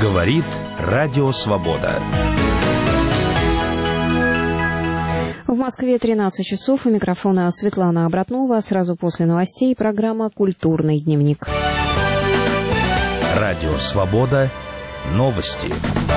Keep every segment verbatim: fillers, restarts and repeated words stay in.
Говорит Радио Свобода. В Москве тринадцать часов. У микрофона Светлана Обратнова. Сразу после новостей программа «Культурный дневник». Радио Свобода. Новости.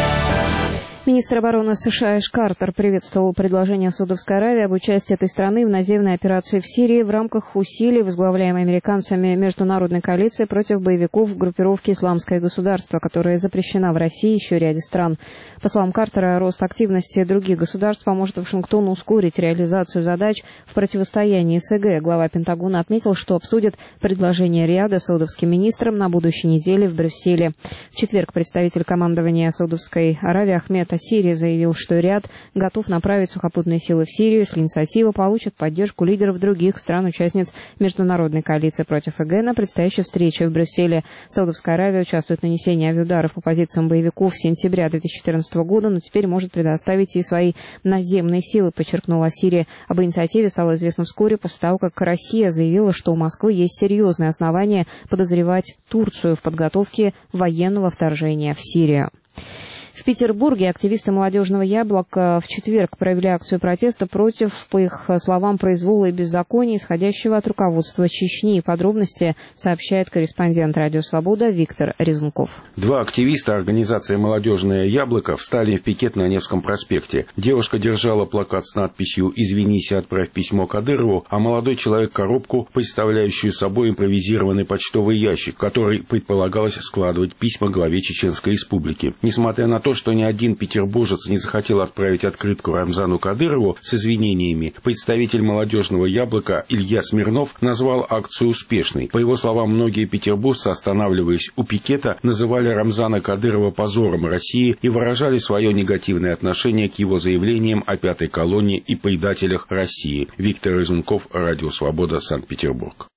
Министр обороны США Эш Картер приветствовал предложение Саудовской Аравии об участии этой страны в наземной операции в Сирии в рамках усилий, возглавляемой американцами международной коалиции против боевиков группировки «Исламское государство», которая запрещена в России и еще ряде стран. По словам Картера, рост активности других государств поможет Вашингтону ускорить реализацию задач в противостоянии СГ. Глава Пентагона отметил, что обсудит предложение Риада с саудовским министром на будущей неделе в Брюсселе. В четверг представитель командования Саудовской Аравии Ахмед Сирия заявил, что Риад готов направить сухопутные силы в Сирию, если инициатива получит поддержку лидеров других стран-участниц международной коалиции против ИГ на предстоящей встрече в Брюсселе. Саудовская Аравия участвует в нанесении авиаударов по позициям боевиков с сентября две тысячи четырнадцатого года, но теперь может предоставить и свои наземные силы, подчеркнула Сирия. Об инициативе стало известно вскоре после того, как Россия заявила, что у Москвы есть серьезные основания подозревать Турцию в подготовке военного вторжения в Сирию. В Петербурге активисты «Молодежного яблока» в четверг провели акцию протеста против, по их словам, произвола и беззакония, исходящего от руководства Чечни. Подробности сообщает корреспондент «Радио Свобода» Виктор Резунков. Два активиста организации «Молодежное яблоко» встали в пикет на Невском проспекте. Девушка держала плакат с надписью «Извинись и отправь письмо Кадырову», а молодой человек — коробку, представляющую собой импровизированный почтовый ящик, в который предполагалось складывать письма главе Чеченской Республики. Несмотря на то, что ни один петербуржец не захотел отправить открытку Рамзану Кадырову с извинениями, представитель «Молодежного яблока» Илья Смирнов назвал акцию успешной. По его словам, многие петербуржцы, останавливаясь у пикета, называли Рамзана Кадырова позором России и выражали свое негативное отношение к его заявлениям о пятой колонне и предателях России. Виктор Резунков, Радио Свобода, Санкт-Петербург.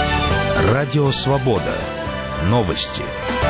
Радио Свобода. Новости.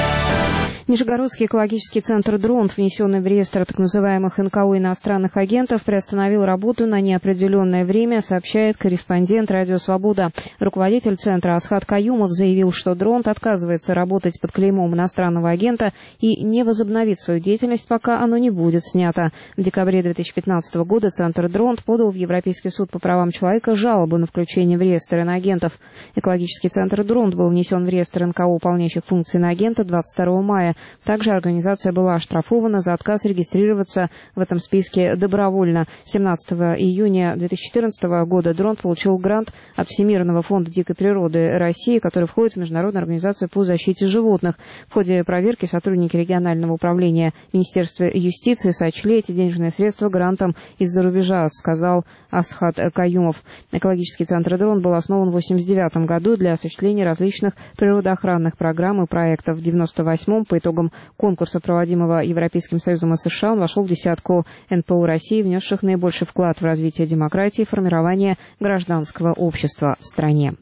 Нижегородский экологический центр «Дронт», внесенный в реестр так называемых эн ка о иностранных агентов, приостановил работу на неопределенное время, сообщает корреспондент «Радио Свобода». Руководитель центра Асхат Каюмов заявил, что «Дронт» отказывается работать под клеймом иностранного агента и не возобновит свою деятельность, пока оно не будет снято. В декабре две тысячи пятнадцатого года центр «Дронт» подал в Европейский суд по правам человека жалобу на включение в реестр иноагентов. Экологический центр «Дронт» был внесен в реестр эн ка о, выполняющих функции иноагента, двадцать второго мая. Также организация была оштрафована за отказ регистрироваться в этом списке добровольно. семнадцатого июня две тысячи четырнадцатого года «Дронт» получил грант от Всемирного фонда дикой природы России, который входит в Международную организацию по защите животных. В ходе проверки сотрудники регионального управления Министерства юстиции сочли эти денежные средства грантом из-за рубежа, сказал Асхат Каюмов. Экологический центр «Дронт» был основан в восемьдесят девятом году для осуществления различных природоохранных программ и проектов. В девяносто восьмом по итогам конкурса, проводимого Европейским Союзом и США, он вошел в десятку эн пэ о России, внесших наибольший вклад в развитие демократии и формирование гражданского общества в стране.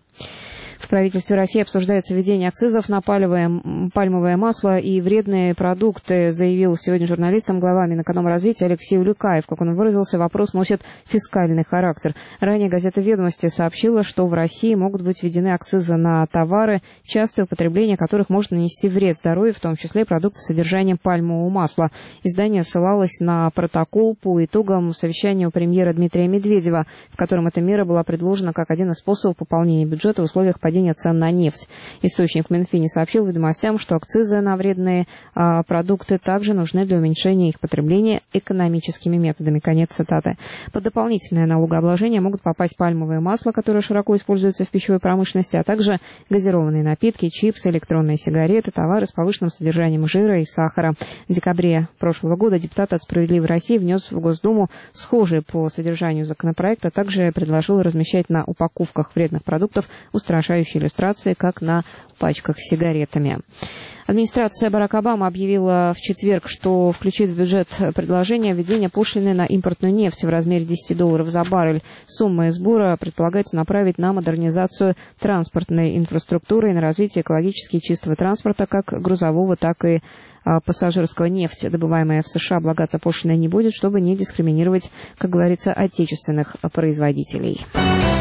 В правительстве России обсуждается введение акцизов на пальмовое, пальмовое масло и вредные продукты, заявил сегодня журналистам глава Минэкономразвития Алексей Улюкаев. Как он выразился, вопрос носит фискальный характер. Ранее газета «Ведомости» сообщила, что в России могут быть введены акцизы на товары, частое употребление которых может нанести вред здоровью, в том числе продукты с содержанием пальмового масла. Издание ссылалось на протокол по итогам совещания у премьера Дмитрия Медведева, в котором эта мера была предложена как один из способов пополнения бюджета в условиях падения цен на нефть. Источник в Минфине сообщил «Ведомостям», что акцизы на вредные а, продукты также нужны для уменьшения их потребления экономическими методами. Конец цитаты. Под дополнительное налогообложение могут попасть пальмовое масло, которое широко используется в пищевой промышленности, а также газированные напитки, чипсы, электронные сигареты, товары с повышенным содержанием жира и сахара. В декабре прошлого года депутат от «Справедливой России» внес в Госдуму схожий по содержанию законопроект, а также предложил размещать на упаковках вредных продуктов устрашающие иллюстрации, как на пачках с сигаретами. Администрация Барака Обамы объявила в четверг, что включит в бюджет предложение введения пошлины на импортную нефть в размере десять долларов за баррель. Сумма сбора предполагается направить на модернизацию транспортной инфраструктуры и на развитие экологически чистого транспорта, как грузового, так и пассажирского. Нефть, добываемая в США, облагаться пошлиной не будет, чтобы не дискриминировать, как говорится, отечественных производителей.